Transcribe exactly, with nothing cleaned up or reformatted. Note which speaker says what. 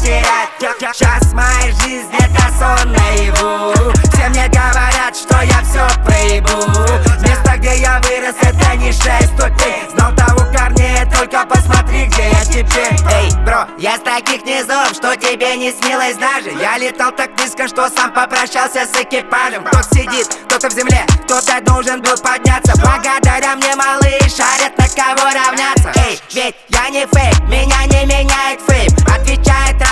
Speaker 1: терять. Сейчас моя жизнь это сон наяву. Все мне говорят, что я все проебу. Место, где я вырос, это не шесть ступеней. Знал того корнее, только посмотри, где я теперь. Эй, бро, я с таких низов, что тебе не снилось даже. Я летал так низко, что сам попрощался с экипажем. Кто-то сидит, кто-то в земле, кто-то должен был подняться. Благодаря мне малые шарят, на кого равняться. Эй, ведь я не фейк, меня не меняет фейм. Отвечает